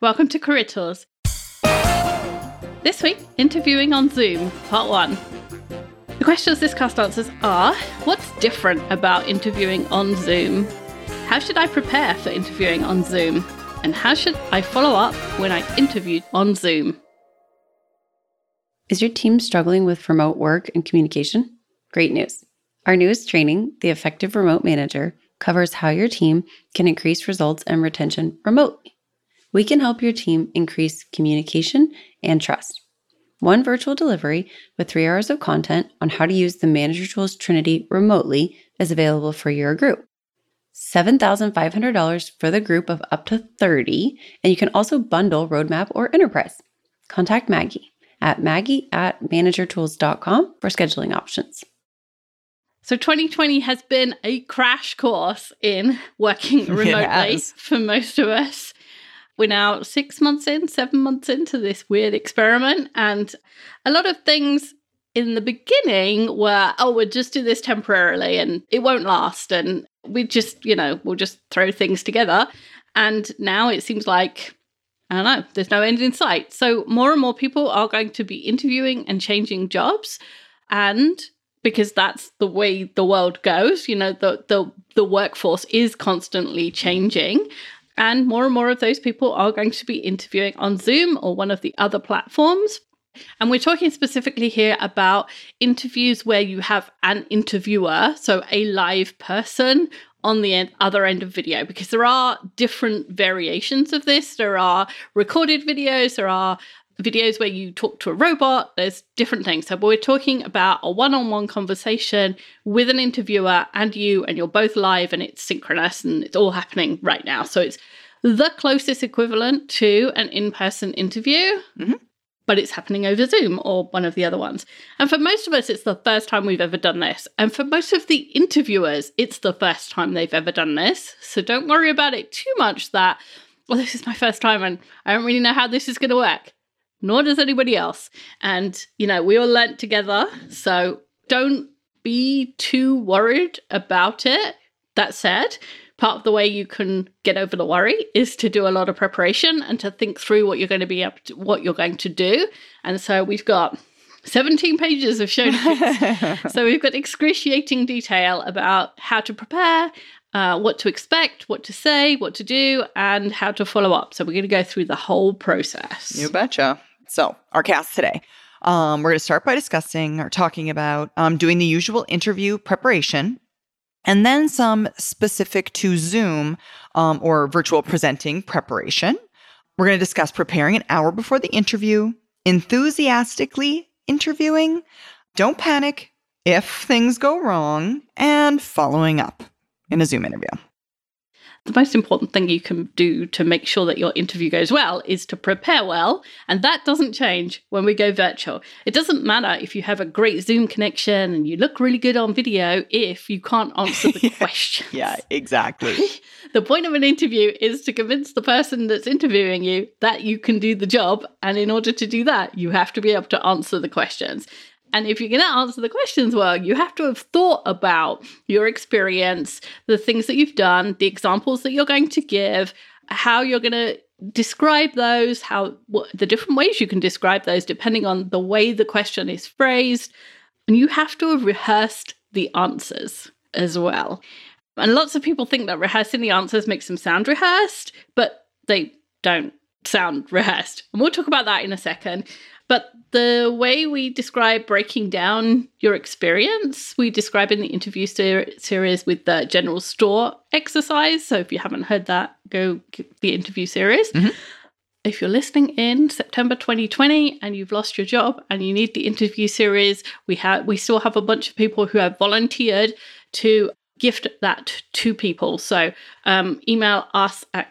Welcome to Career Tours. This week, interviewing on Zoom, part 1. The questions this cast answers are, what's different about interviewing on Zoom? How should I prepare for interviewing on Zoom? And how should I follow up when I interviewed on Zoom? Is your team struggling with remote work and communication? Great news. Our newest training, The Effective Remote Manager, covers how your team can increase results and retention remotely. We can help your team increase communication and trust. One virtual delivery with 3 hours of content on how to use the Manager Tools Trinity remotely is available for your group. $7,500 for the group of up to 30, and you can also bundle Roadmap or Enterprise. Contact Maggie at maggie@managertools.com for scheduling options. So 2020 has been a crash course in working remotely for most of us. We're now 7 months into this weird experiment. And a lot of things in the beginning were, we'll just do this temporarily and it won't last. And we just, we'll just throw things together. And now it seems like, I don't know, there's no end in sight. So more and more people are going to be interviewing and changing jobs. And because that's the way the world goes, the workforce is constantly changing. And more of those people are going to be interviewing on Zoom or one of the other platforms. And we're talking specifically here about interviews where you have an interviewer, so a live person on the other end of video, because there are different variations of this. There are recorded videos, there are videos where you talk to a robot, there's different things. So we're talking about a one-on-one conversation with an interviewer and you're both live and it's synchronous and it's all happening right now. So it's the closest equivalent to an in-person interview, but it's happening over Zoom or one of the other ones. And for most of us, it's the first time we've ever done this. And for most of the interviewers, it's the first time they've ever done this. So don't worry about it too much that, this is my first time and I don't really know how this is going to work. Nor does anybody else. And, we all learnt together. So don't be too worried about it. That said, part of the way you can get over the worry is to do a lot of preparation and to think through what you're going to do. And so we've got 17 pages of show notes. So we've got excruciating detail about how to prepare, what to expect, what to say, what to do, and how to follow up. So we're going to go through the whole process. You betcha. So our cast today, we're going to start by discussing or talking about doing the usual interview preparation, and then some specific to Zoom or virtual presenting preparation. We're going to discuss preparing an hour before the interview, enthusiastically interviewing, don't panic if things go wrong, and following up in a Zoom interview. The most important thing you can do to make sure that your interview goes well is to prepare well. And that doesn't change when we go virtual. It doesn't matter if you have a great Zoom connection and you look really good on video if you can't answer the questions. Yeah, exactly. The point of an interview is to convince the person that's interviewing you that you can do the job. And in order to do that, you have to be able to answer the questions. And if you're going to answer the questions well, you have to have thought about your experience, the things that you've done, the examples that you're going to give, how you're going to describe those, the different ways you can describe those depending on the way the question is phrased. And you have to have rehearsed the answers as well. And lots of people think that rehearsing the answers makes them sound rehearsed, but they don't sound rehearsed. And we'll talk about that in a second. But the way we describe breaking down your experience, we describe in the interview series with the general store exercise. So if you haven't heard that, go get the interview series. If you're listening in September 2020 and you've lost your job and you need the interview series, we still have a bunch of people who have volunteered to gift that to people. So email us at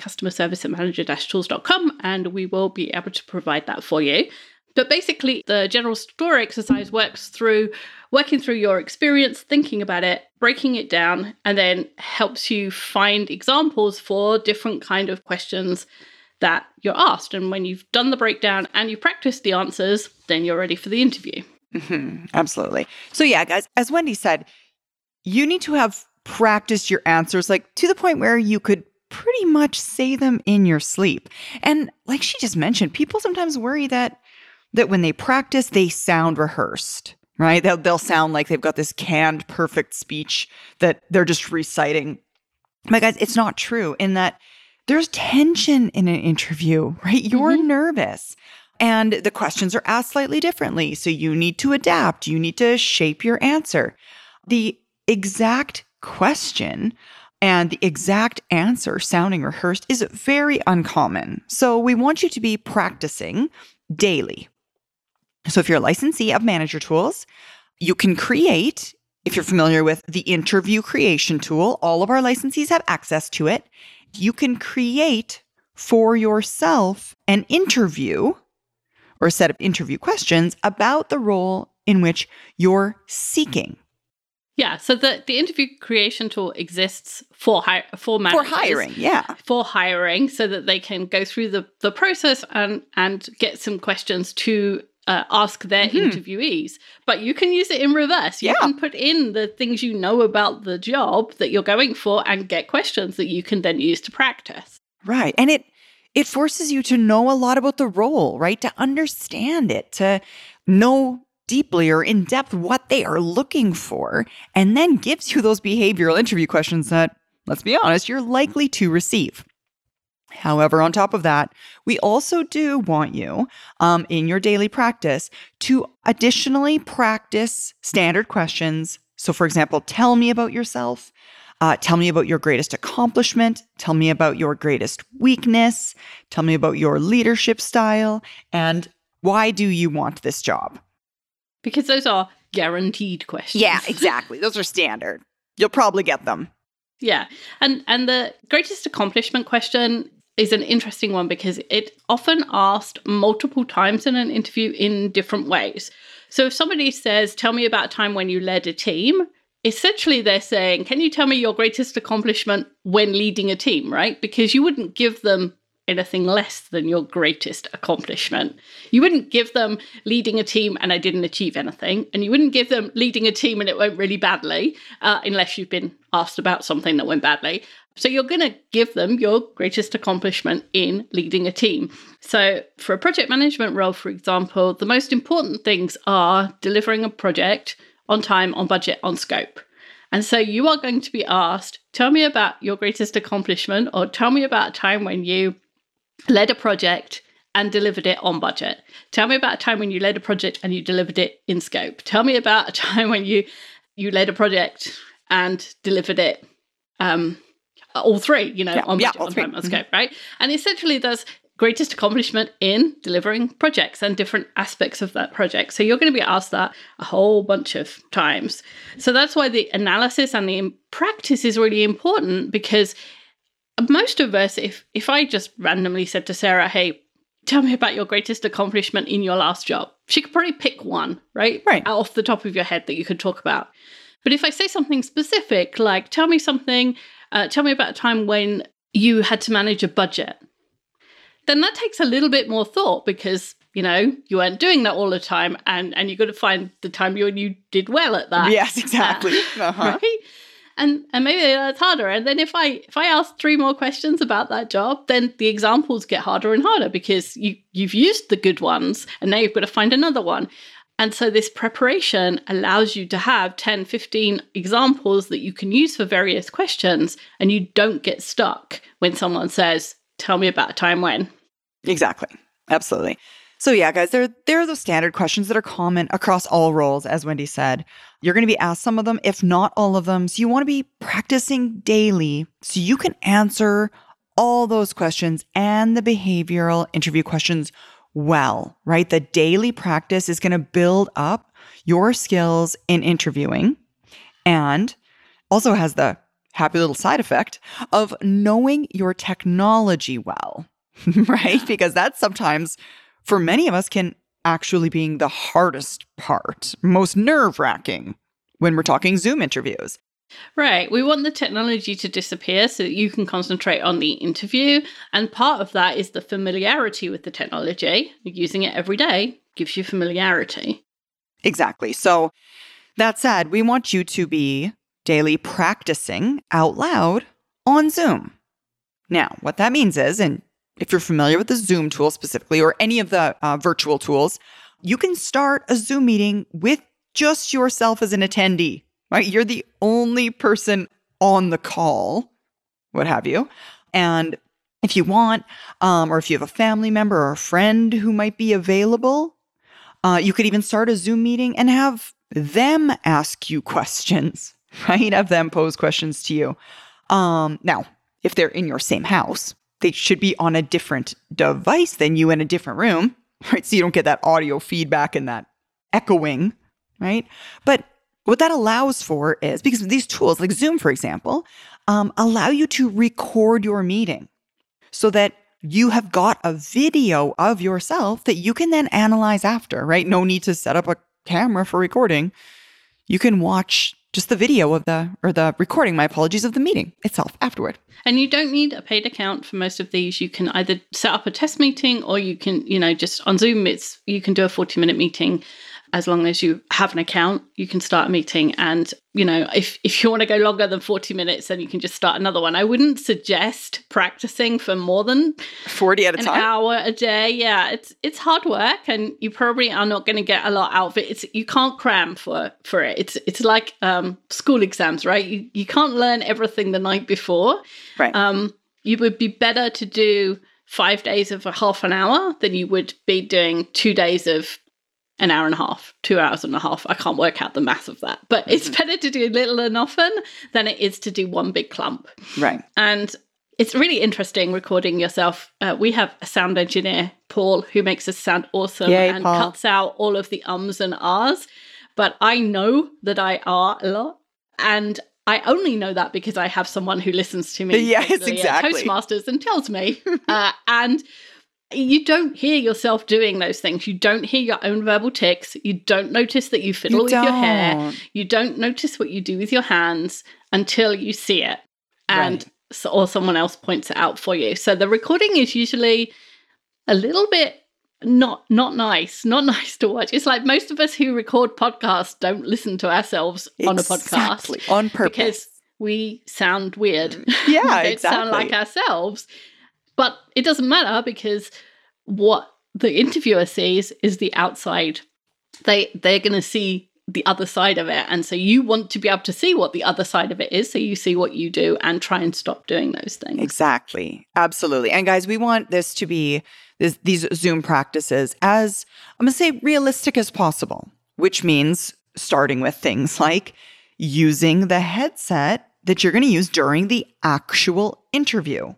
customerservice@manager-tools.com and we will be able to provide that for you. But basically, the general store exercise works through working through your experience, thinking about it, breaking it down, and then helps you find examples for different kind of questions that you're asked. And when you've done the breakdown and you practiced the answers, then you're ready for the interview. Absolutely. So yeah, guys, as Wendy said, you need to have practiced your answers, like to the point where you could pretty much say them in your sleep. And like she just mentioned, people sometimes worry that when they practice, they sound rehearsed, right? They'll sound like they've got this canned, perfect speech that they're just reciting. But guys, it's not true in that there's tension in an interview, right? You're nervous and the questions are asked slightly differently. So you need to adapt. You need to shape your answer. The exact question and the exact answer sounding rehearsed is very uncommon. So we want you to be practicing daily. So if you're a licensee of Manager Tools, you can create, if you're familiar with the interview creation tool, all of our licensees have access to it. You can create for yourself an interview or a set of interview questions about the role in which you're seeking. Yeah, so the interview creation tool exists for managers. For hiring, yeah. For hiring, so that they can go through the process and get some questions to ask their interviewees. But you can use it in reverse. You can put in the things you know about the job that you're going for and get questions that you can then use to practice. Right. And it forces you to know a lot about the role, right? To understand it, to know deeply or in depth what they are looking for, and then gives you those behavioral interview questions that, let's be honest, you're likely to receive. However, on top of that, we also do want you in your daily practice to additionally practice standard questions. So for example, tell me about yourself. Tell me about your greatest accomplishment. Tell me about your greatest weakness. Tell me about your leadership style. And why do you want this job? Because those are guaranteed questions. Yeah, exactly. Those are standard. You'll probably get them. Yeah. And the greatest accomplishment question is an interesting one because it's often asked multiple times in an interview in different ways. So if somebody says, tell me about a time when you led a team, essentially they're saying, can you tell me your greatest accomplishment when leading a team, right? Because you wouldn't give them anything less than your greatest accomplishment. You wouldn't give them leading a team and I didn't achieve anything. And you wouldn't give them leading a team and it went really badly, unless you've been asked about something that went badly. So you're going to give them your greatest accomplishment in leading a team. So for a project management role, for example, the most important things are delivering a project on time, on budget, on scope. And so you are going to be asked, tell me about your greatest accomplishment, or tell me about a time when you led a project and delivered it on budget. Tell me about a time when you led a project and you delivered it in scope. Tell me about a time when you led a project and delivered it, all three, on budget, on time, on scope, right? And essentially there's greatest accomplishment in delivering projects and different aspects of that project. So you're going to be asked that a whole bunch of times. So that's why the analysis and the practice is really important, because most of us, if I just randomly said to Sarah, hey, tell me about your greatest accomplishment in your last job, she could probably pick one, right? Right. Off the top of your head that you could talk about. But if I say something specific, like tell me about a time when you had to manage a budget, then that takes a little bit more thought because, you weren't doing that all the time and you've got to find the time you did well at that. Yes, exactly. Right? And maybe that's harder. And then if I ask 3 more questions about that job, then the examples get harder and harder because you've used the good ones and now you've got to find another one. And so this preparation allows you to have 10, 15 examples that you can use for various questions, and you don't get stuck when someone says, tell me about a time when. Exactly. Absolutely. So yeah, guys, there are those standard questions that are common across all roles, as Wendy said. You're going to be asked some of them, if not all of them. So you want to be practicing daily so you can answer all those questions and the behavioral interview questions well, right? The daily practice is going to build up your skills in interviewing and also has the happy little side effect of knowing your technology well, right? Because that's sometimes, for many of us, can actually being the hardest part, most nerve-wracking when we're talking Zoom interviews. Right. We want the technology to disappear so that you can concentrate on the interview. And part of that is the familiarity with the technology. Using it every day gives you familiarity. Exactly. So that said, we want you to be daily practicing out loud on Zoom. Now, what that means is, and if you're familiar with the Zoom tool specifically, or any of the virtual tools, you can start a Zoom meeting with just yourself as an attendee, right? You're the only person on the call, what have you. And if you want, or if you have a family member or a friend who might be available, you could even start a Zoom meeting and have them ask you questions, right? Have them pose questions to you. Now, if they're in your same house, they should be on a different device than you in a different room, right? So you don't get that audio feedback and that echoing, right? But what that allows for is, because these tools like Zoom, for example, allow you to record your meeting so that you have got a video of yourself that you can then analyze after, right? No need to set up a camera for recording. You can watch just the video of the recording, my apologies, of the meeting itself afterward. And you don't need a paid account for most of these. You can either set up a test meeting, or you can, just on Zoom, you can do a 40-minute meeting. As long as you have an account, you can start a meeting. And, if you want to go longer than 40 minutes, then you can just start another one. I wouldn't suggest practicing for more than 40 at a time. An hour a day. Yeah, it's hard work, and you probably are not going to get a lot out of it. You can't cram for it. It's like school exams, right? You can't learn everything the night before. Right. You would be better to do 5 days of a half an hour than you would be doing 2 days of an hour and a half, 2 hours and a half. I can't work out the math of that. But it's better to do little and often than it is to do one big clump. Right. And it's really interesting recording yourself. We have a sound engineer, Paul, who makes us sound awesome. Yay, and Paul. Cuts out all of the ums and ahs. But I know that I are a lot. And I only know that because I have someone who listens to me. Yes, exactly. At Toastmasters and tells me. And you don't hear yourself doing those things. You don't hear your own verbal tics. You don't notice that you fiddle with your hair. You don't notice what you do with your hands until you see it. And or someone else points it out for you. So the recording is usually a little bit not nice to watch. It's like most of us who record podcasts don't listen to ourselves on a podcast. On purpose. Because we sound weird. Yeah, we don't exactly. sound like ourselves. But it doesn't matter, because what the interviewer sees is the outside. They're going to see the other side of it. And so you want to be able to see what the other side of it is. So you see what you do and try and stop doing those things. Exactly. Absolutely. And guys, we want this to be, these Zoom practices, as I'm going to say, realistic as possible, which means starting with things like using the headset that you're going to use during the actual interview.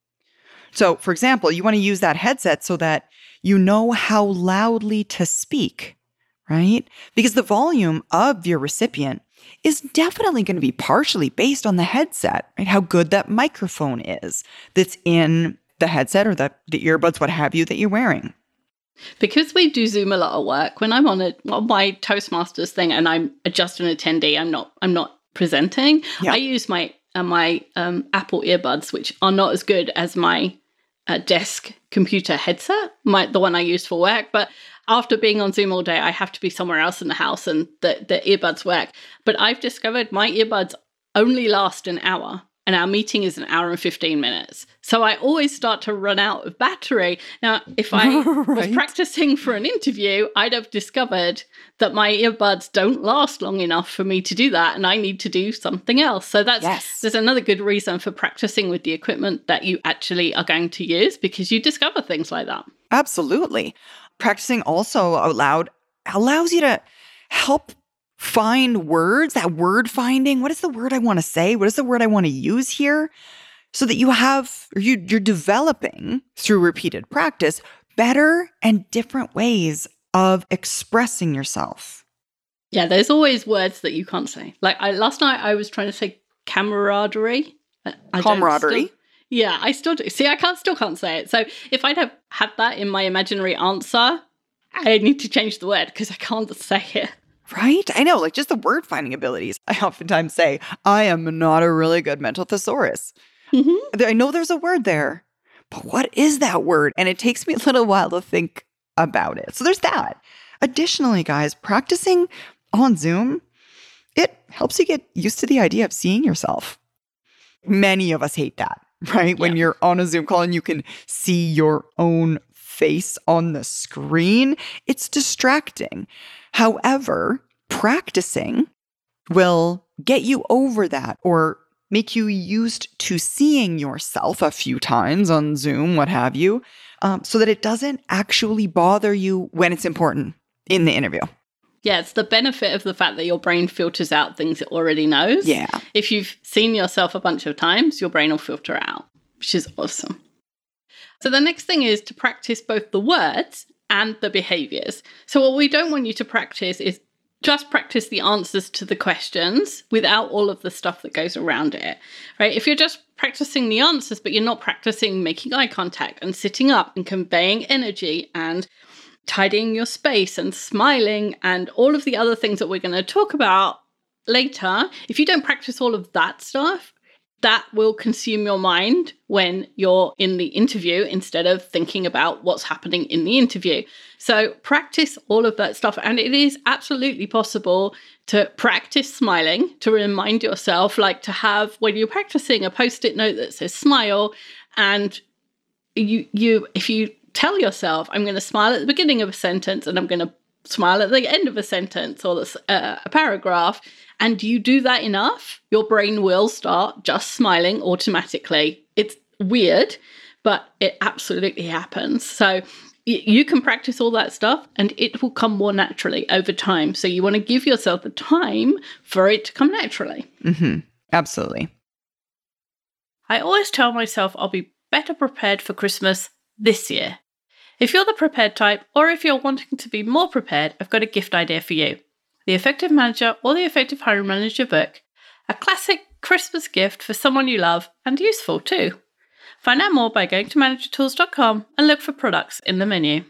So, for example, you want to use that headset so that you know how loudly to speak, right? Because the volume of your recipient is definitely going to be partially based on the headset, right? How good that microphone is that's in the headset or the earbuds, what have you, that you're wearing. Because we do Zoom a lot of work, when I'm on my Toastmasters thing and I'm just an attendee, I'm not presenting. Yeah. I use my Apple earbuds, which are not as good as my desk computer headset, the one I use for work. But after being on Zoom all day, I have to be somewhere else in the house, and the earbuds work. But I've discovered my earbuds only last an hour, and our meeting is an hour and 15 minutes. So I always start to run out of battery. Now, if I was practicing for an interview, I'd have discovered that my earbuds don't last long enough for me to do that, and I need to do something else. So there's another good reason for practicing with the equipment that you actually are going to use, because you discover things like that. Absolutely. Practicing also out loud allows you to help find words, that word finding. What is the word I want to say? What is the word I want to use here? So that you're developing through repeated practice better and different ways of expressing yourself. Yeah, there's always words that you can't say. Like last night I was trying to say camaraderie. Camaraderie? Yeah, I still do. See, I still can't say it. So if I'd have had that in my imaginary answer, I need to change the word because I can't say it. Right? I know, like just the word finding abilities. I oftentimes say, I am not a really good mental thesaurus. Mm-hmm. I know there's a word there, but what is that word? And it takes me a little while to think about it. So there's that. Additionally, guys, practicing on Zoom, it helps you get used to the idea of seeing yourself. Many of us hate that, right? When you're on a Zoom call and you can see your own face on the screen, it's distracting. However, practicing will get you over that or make you used to seeing yourself a few times on Zoom, what have you, so that it doesn't actually bother you when it's important in the interview. Yeah, it's the benefit of the fact that your brain filters out things it already knows. Yeah. If you've seen yourself a bunch of times, your brain will filter out, which is awesome. So the next thing is to practice both the words and the behaviors. So what we don't want you to practice is just practice the answers to the questions without all of the stuff that goes around it, right? If you're just practicing the answers, but you're not practicing making eye contact and sitting up and conveying energy and tidying your space and smiling and all of the other things that we're going to talk about later, if you don't practice all of that stuff, that will consume your mind when you're in the interview instead of thinking about what's happening in the interview. So practice all of that stuff. And it is absolutely possible to practice smiling, to remind yourself, like to have, when you're practicing, a Post-it note that says smile. And if you tell yourself, I'm going to smile at the beginning of a sentence and I'm going to smile at the end of a sentence or a paragraph, and you do that enough, your brain will start just smiling automatically. It's weird, but it absolutely happens. So you can practice all that stuff and it will come more naturally over time. So you want to give yourself the time for it to come naturally. Mm-hmm. Absolutely. I always tell myself I'll be better prepared for Christmas this year. If you're the prepared type, or if you're wanting to be more prepared, I've got a gift idea for you. The Effective Manager or the Effective Hiring Manager book. A classic Christmas gift for someone you love and useful too. Find out more by going to managertools.com and look for products in the menu.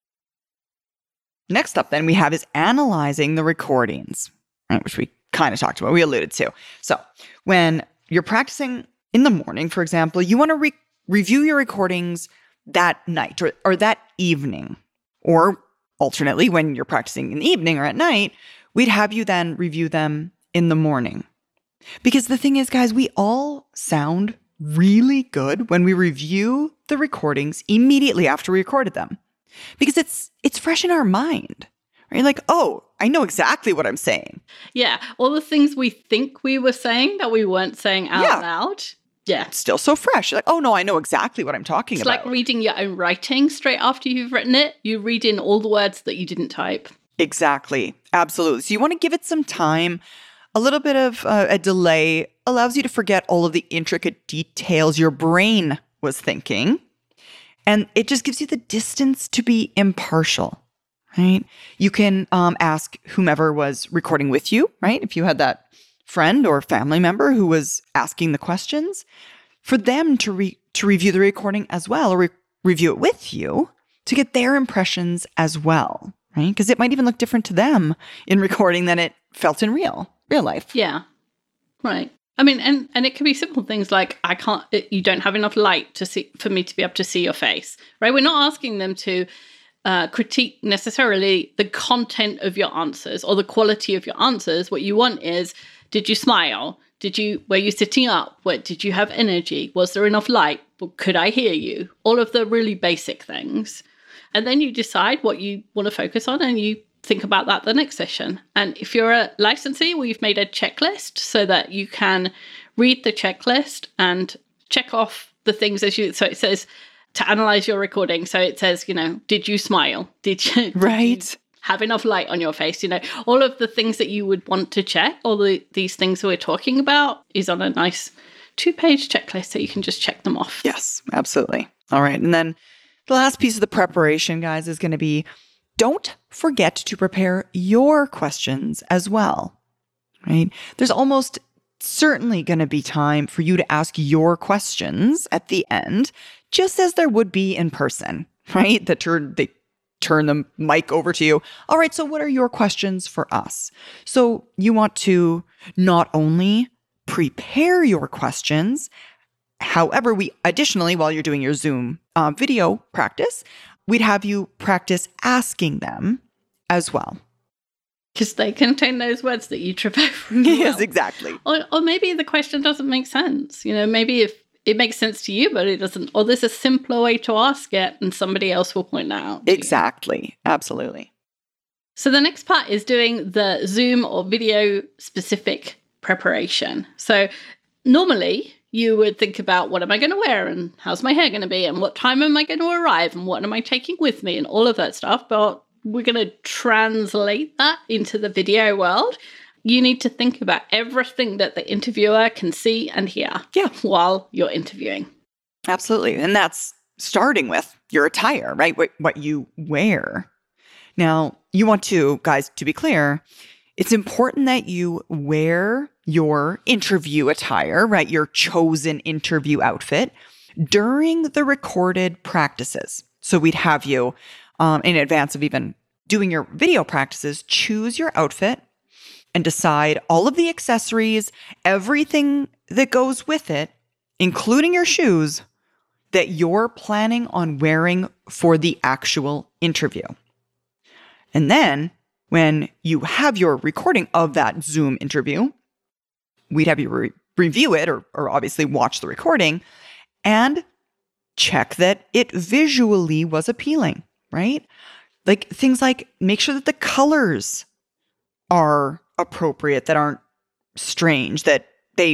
Next up then we have is analyzing the recordings, right, which we kind of talked about, we alluded to. So when you're practicing in the morning, for example, you want to review your recordings that night or that evening, or alternately, when you're practicing in the evening or at night, we'd have you then review them in the morning. Because the thing is, guys, we all sound really good when we review the recordings immediately after we recorded them. Because it's fresh in our mind, right? Like, oh, I know exactly what I'm saying. Yeah, all the things we think we were saying that we weren't saying out loud. Yeah. It's still so fresh. You're like, oh no, I know exactly what I'm talking about. It's like reading your own writing straight after you've written it. You read in all the words that you didn't type. Exactly. Absolutely. So you want to give it some time. A little bit of a delay allows you to forget all of the intricate details your brain was thinking. And it just gives you the distance to be impartial, right? You can ask whomever was recording with you, right? If you had that friend or family member who was asking the questions, for them to review the recording as well, or review it with you to get their impressions as well, right? Because it might even look different to them in recording than it felt in real life. Yeah, right. I mean, and it can be simple things like you don't have enough light for me to be able to see your face, right? We're not asking them to critique necessarily the content of your answers or the quality of your answers. What you want is, did you smile? Were you sitting up? Did you have energy? Was there enough light? Could I hear you? All of the really basic things. And then you decide what you want to focus on and you think about that the next session. And if you're a licensee, we've made a checklist so that you can read the checklist and check off the things so it says to analyze your recording. So it says, did you smile? Did you have enough light on your face? All of the things that you would want to check, these things we're talking about is on a nice 2-page checklist so you can just check them off. Yes, absolutely. All right. And then the last piece of the preparation, guys, is going to be, don't forget to prepare your questions as well, right? There's almost certainly going to be time for you to ask your questions at the end, just as there would be in person, right? They turn the mic over to you. All right, so what are your questions for us? So you want to not only prepare your questions, however, we additionally, while you're doing your Zoom video practice, we'd have you practice asking them as well. Because they contain those words that you trip over. Yes, exactly. Or maybe the question doesn't make sense. Maybe it makes sense to you, but it doesn't. Or there's a simpler way to ask it, and somebody else will point that out. Exactly. Absolutely. So the next part is doing the Zoom or video specific preparation. So normally you would think about, what am I going to wear, and how's my hair going to be, and what time am I going to arrive, and what am I taking with me, and all of that stuff. But we're going to translate that into the video world. You need to think about everything that the interviewer can see and hear while you're interviewing. Absolutely. And that's starting with your attire, right? What you wear. Now, you want to, guys, to be clear, it's important that you wear your interview attire, right? Your chosen interview outfit during the recorded practices. So we'd have you, in advance of even doing your video practices, choose your outfit and decide all of the accessories, everything that goes with it, including your shoes, that you're planning on wearing for the actual interview. And then when you have your recording of that Zoom interview, we'd have you review it or obviously watch the recording and check that it visually was appealing, right? Like things like make sure that the colors are appropriate, that aren't strange, that they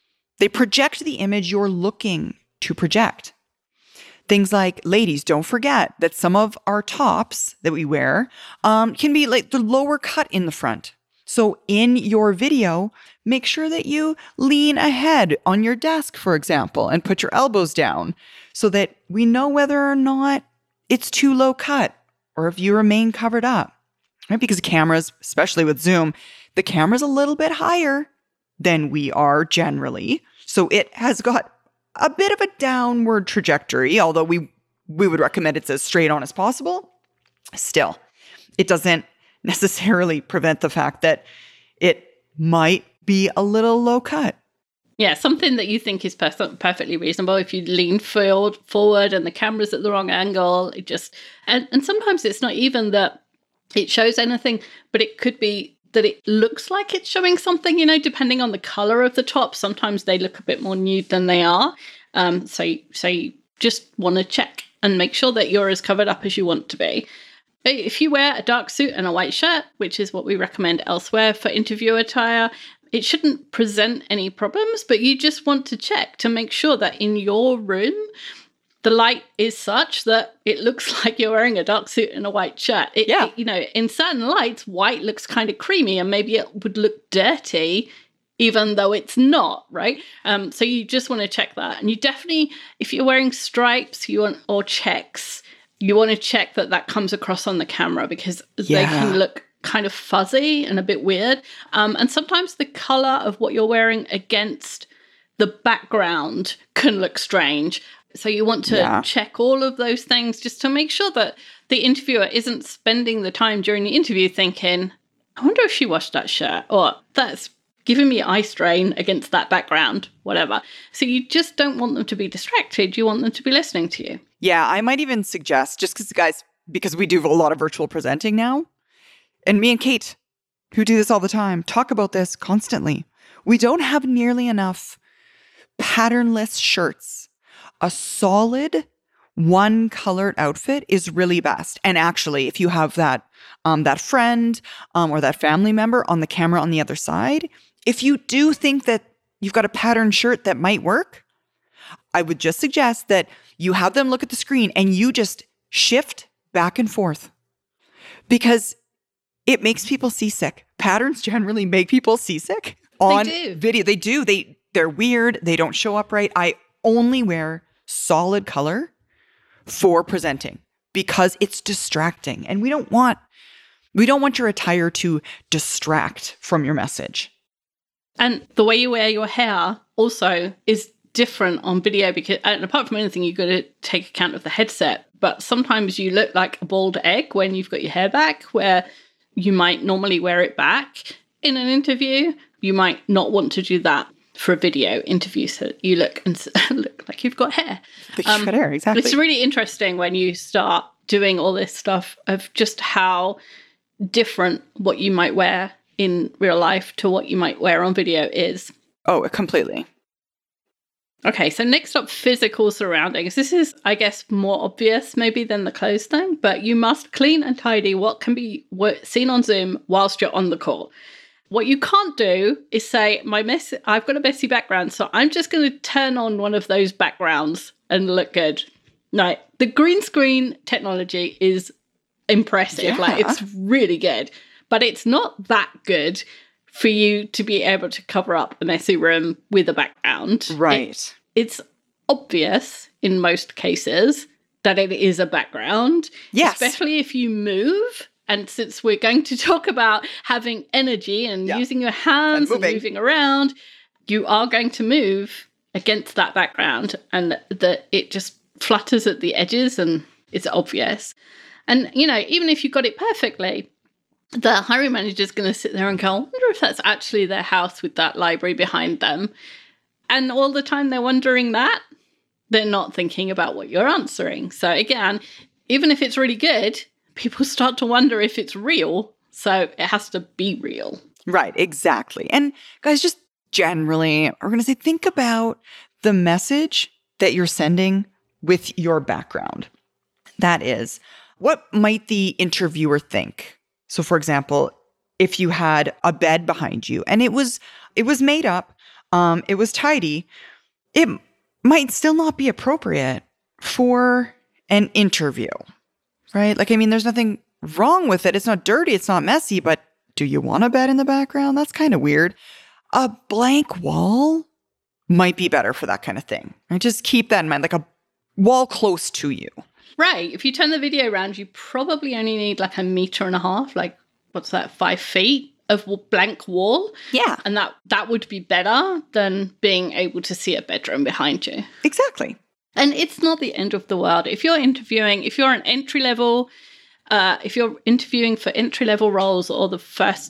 project the image you're looking to project. Things like, ladies, don't forget that some of our tops that we wear can be like the lower cut in the front. So in your video, make sure that you lean ahead on your desk, for example, and put your elbows down so that we know whether or not it's too low cut or if you remain covered up, right? Because cameras, especially with Zoom, the camera's a little bit higher than we are generally. So it has got a bit of a downward trajectory, although we would recommend it's as straight on as possible. Still, it doesn't necessarily prevent the fact that it might be a little low cut. Yeah, something that you think is perfectly reasonable. If you lean forward and the camera's at the wrong angle, it just... And sometimes it's not even that it shows anything, but it could be that it looks like it's showing something, depending on the color of the top. Sometimes they look a bit more nude than they are. So you just want to check and make sure that you're as covered up as you want to be. If you wear a dark suit and a white shirt, which is what we recommend elsewhere for interview attire, it shouldn't present any problems, but you just want to check to make sure that in your room, the light is such that it looks like you're wearing a dark suit and a white shirt. In certain lights, white looks kind of creamy and maybe it would look dirty even though it's not, right? So you just want to check that. And you definitely, if you're wearing stripes or checks, you want to check that comes across on the camera because they can look kind of fuzzy and a bit weird. And sometimes the color of what you're wearing against the background can look strange. So you want to check all of those things just to make sure that the interviewer isn't spending the time during the interview thinking, I wonder if she washed that shirt, or that's giving me eye strain against that background, whatever. So you just don't want them to be distracted. You want them to be listening to you. Yeah, I might even suggest, just because we do a lot of virtual presenting now, and me and Kate, who do this all the time, talk about this constantly. We don't have nearly enough patternless shirts. A solid one-colored outfit is really best. And actually, if you have that friend or that family member on the camera on the other side, if you do think that you've got a patterned shirt that might work, I would just suggest that you have them look at the screen and you just shift back and forth because it makes people seasick. Patterns generally make people seasick on video. They do. They're weird. They don't show up right. I only wear solid color for presenting because it's distracting and we don't want your attire to distract from your message. And the way you wear your hair also is different on video because, and apart from anything, you've got to take account of the headset. But sometimes you look like a bald egg when you've got your hair back, where you might normally wear it back in an interview. You might not want to do that for a video interview, so you look like you've got hair. You've got hair, exactly. It's really interesting when you start doing all this stuff of just how different what you might wear in real life to what you might wear on video is. Oh, completely. Okay, so next up, physical surroundings. This is, I guess, more obvious maybe than the clothes thing, but you must clean and tidy what can be seen on Zoom whilst you're on the call. What you can't do is say, I've got a messy background, so I'm just going to turn on one of those backgrounds and look good. No, the green screen technology is impressive. Yeah. Like, it's really good, but it's not that good for you to be able to cover up a messy room with a background. Right. It's obvious in most cases that it is a background. Yes. Especially if you move. And since we're going to talk about having energy and using your hands and moving around, you are going to move against that background, and it just flutters at the edges and it's obvious. And, even if you got it perfectly, the hiring manager is going to sit there and go, I wonder if that's actually their house with that library behind them. And all the time they're wondering that, they're not thinking about what you're answering. So again, even if it's really good, people start to wonder if it's real. So it has to be real. Right, exactly. And guys, just generally, we're going to say, think about the message that you're sending with your background. That is, what might the interviewer think? So for example, if you had a bed behind you and it was made up, it was tidy, it might still not be appropriate for an interview, right? Like, there's nothing wrong with it. It's not dirty. It's not messy, but do you want a bed in the background? That's kind of weird. A blank wall might be better for that kind of thing. Right? Just keep that in mind, like a wall close to you. Right. If you turn the video around, you probably only need like 1.5 meters, like, what's that, 5 feet of blank wall. Yeah. And that would be better than being able to see a bedroom behind you. Exactly. And it's not the end of the world. If you're an entry level, if you're interviewing for entry level roles or the first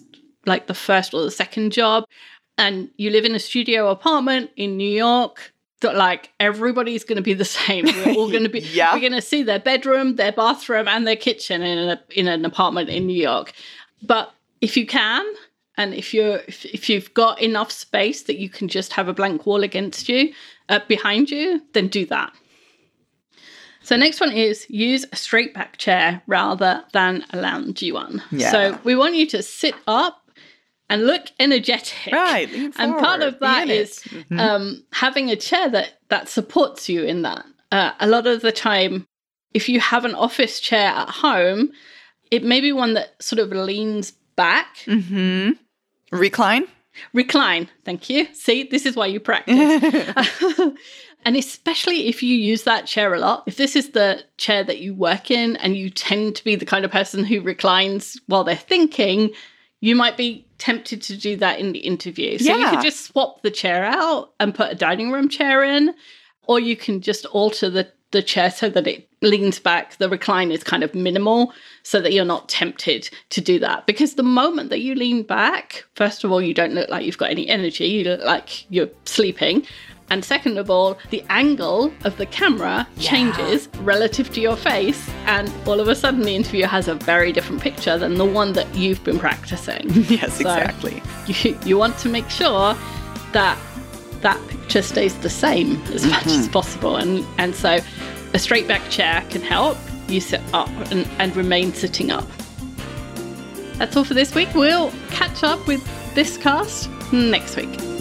or the second job, and you live in a studio apartment in New York, like, everybody's going to be the same. We're all going to be, we're going to see their bedroom, their bathroom, and their kitchen in an apartment in New York. But if you can, and if you've got enough space that you can just have a blank wall against you, behind you, then do that. So next one is use a straight back chair rather than a loungy one. Yeah. So we want you to sit up and look energetic. Right. And part of that is having a chair that supports you in that. A lot of the time, if you have an office chair at home, it may be one that sort of leans back. Mm-hmm. Recline. Thank you. See, this is why you practice. And especially if you use that chair a lot, if this is the chair that you work in and you tend to be the kind of person who reclines while they're thinking, you might be tempted to do that in the interview. So you could just swap the chair out and put a dining room chair in, or you can just alter the chair so that it leans back. The recline is kind of minimal so that you're not tempted to do that. Because the moment that you lean back, first of all, you don't look like you've got any energy. You look like you're sleeping. And second of all, the angle of the camera changes relative to your face. And all of a sudden, the interviewer has a very different picture than the one that you've been practicing. Yes, exactly. You want to make sure that that picture stays the same as much as possible. And so a straight back chair can help you sit up and remain sitting up. That's all for this week. We'll catch up with this cast next week.